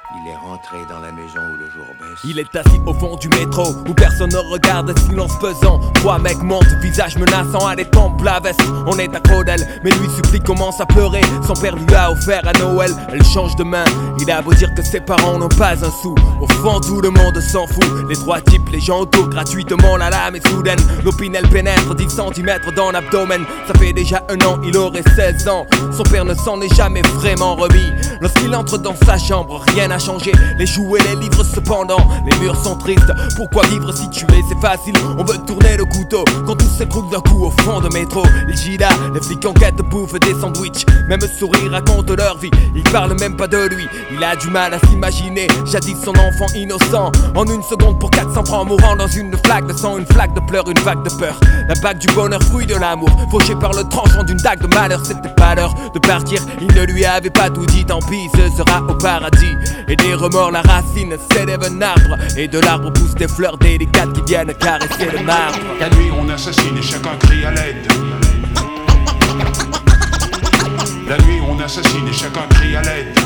Il est rentré dans la maison où le jour baisse. Il est assis au fond du métro où personne ne regarde, silence pesant. Trois mecs montent, visage menaçant à des tempes la veste. On est accro d'elle, mais lui supplie, commence à pleurer. Son père lui a offert à Noël, elle change de main. Il a beau dire que ses parents n'ont pas un sou. Au fond tout le monde s'en fout. Les trois types, les gens autour, gratuitement la lame est soudaine. L'opinel pénètre 10 cm dans l'abdomen. Ça fait déjà 1 an, il aurait 16 ans. Son père ne s'en est jamais vraiment remis. Lorsqu'il entre dans sa chambre, rien n'a changé. Les jouets, les livres cependant, les murs sont tristes. Pourquoi vivre si tu es, c'est facile. On veut tourner le couteau quand tout s'écroule d'un coup au fond de métro. Les Gida, les flics en quête bouffent des sandwichs. Même sourire raconte leur vie, ils parlent même pas de lui. Il a du mal à s'imaginer, jadis son enfant innocent. En 1 seconde pour 400 francs, mourant dans une flaque de sang, une flaque de pleurs, une vague de peur. La bague du bonheur, fruit de l'amour, fauché par le tranchant d'une dague de malheur. C'était pas l'heure de partir, il ne lui avait pas tout dit. Tant pis, ce sera au paradis. Et des remords, la racine s'élève un arbre. Et de l'arbre poussent des fleurs délicates qui viennent caresser le marbre. La nuit on assassine et chacun crie à l'aide. La nuit on assassine et chacun crie à l'aide.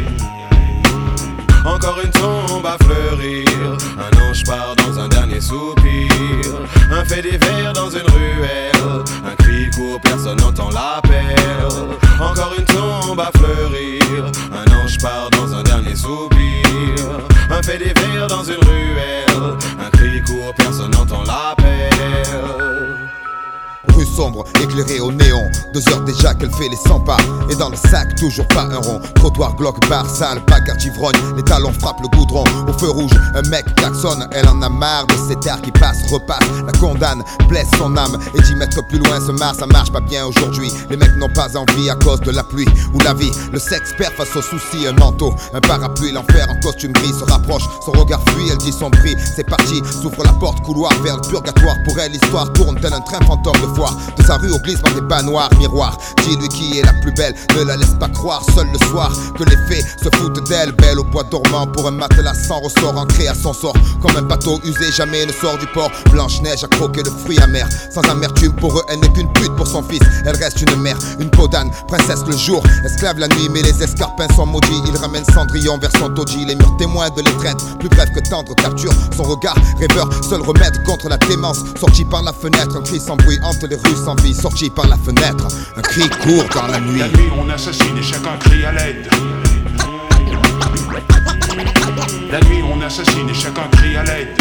Encore une tombe à fleurir, un ange part dans un dernier soupir, un fait divers dans une ruelle, un cri court, personne n'entend l'appel. Encore une tombe à fleurir, un ange part dans un dernier soupir, un fait divers dans une ruelle, un cri court, personne n'entend l'appel. Rue sombre, éclairée au néon, 2 heures déjà qu'elle fait les 100 pas. Et dans le sac, toujours pas un rond. Trottoir, glauque, bar, sale, bagarre d'ivrogne. Les talons frappent le goudron. Au feu rouge, un mec klaxonne. Elle en a marre de ces terres qui passent, repassent. La condamne, blesse son âme. Et 10 mètres plus loin se marre, ça marche pas bien aujourd'hui. Les mecs n'ont pas envie à cause de la pluie ou la vie. Le sexe perd face aux soucis, un manteau, un parapluie. L'enfer en costume gris se rapproche. Son regard fuit, elle dit son prix. C'est parti, s'ouvre la porte, couloir vers le purgatoire. Pour elle, l'histoire tourne tel un train fantôme de foire. De sa rue au glissement des bas noirs, miroir. Dis-lui qui est la plus belle, ne la laisse pas croire seul le soir que les fées se foutent d'elle. Belle au bois dormant pour un matelas sans ressort, ancré à son sort. Comme un bateau usé, jamais ne sort du port. Blanche-Neige a croqué le fruit amer, sans amertume pour eux, elle n'est qu'une pute pour son fils. Elle reste une mère, une peau d'âne, princesse le jour, esclave la nuit, mais les escarpins sont maudits. Il ramène Cendrillon vers son taudis, les murs témoins de l'étreinte, plus bref que tendre capture. Son regard rêveur, seul remède contre la démence. Sorti par la fenêtre, un cri sans bruit hante les rues sans vie. Sorti par la fenêtre, un cri court dans la nuit. La nuit on assassine et chacun crie à l'aide. La nuit on assassine et chacun crie à l'aide.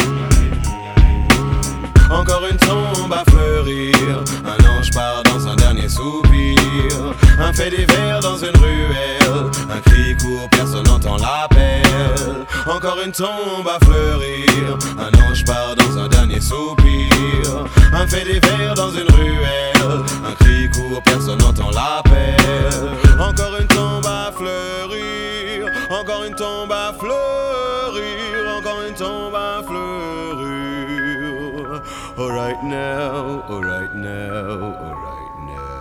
Encore une tombe à fleurir, un ange part dans un dernier soupir, un fait divers dans une ruelle, un cri court, personne n'entend l'appel. Encore une tombe à fleurir, un ange part dans un dernier soupir, un fait divers dans une ruelle, un cri court, personne n'entend l'appel. Encore une tombe à fleurir, encore une tombe à fleurir, encore une tombe à fleurir. Alright now, alright now, alright now.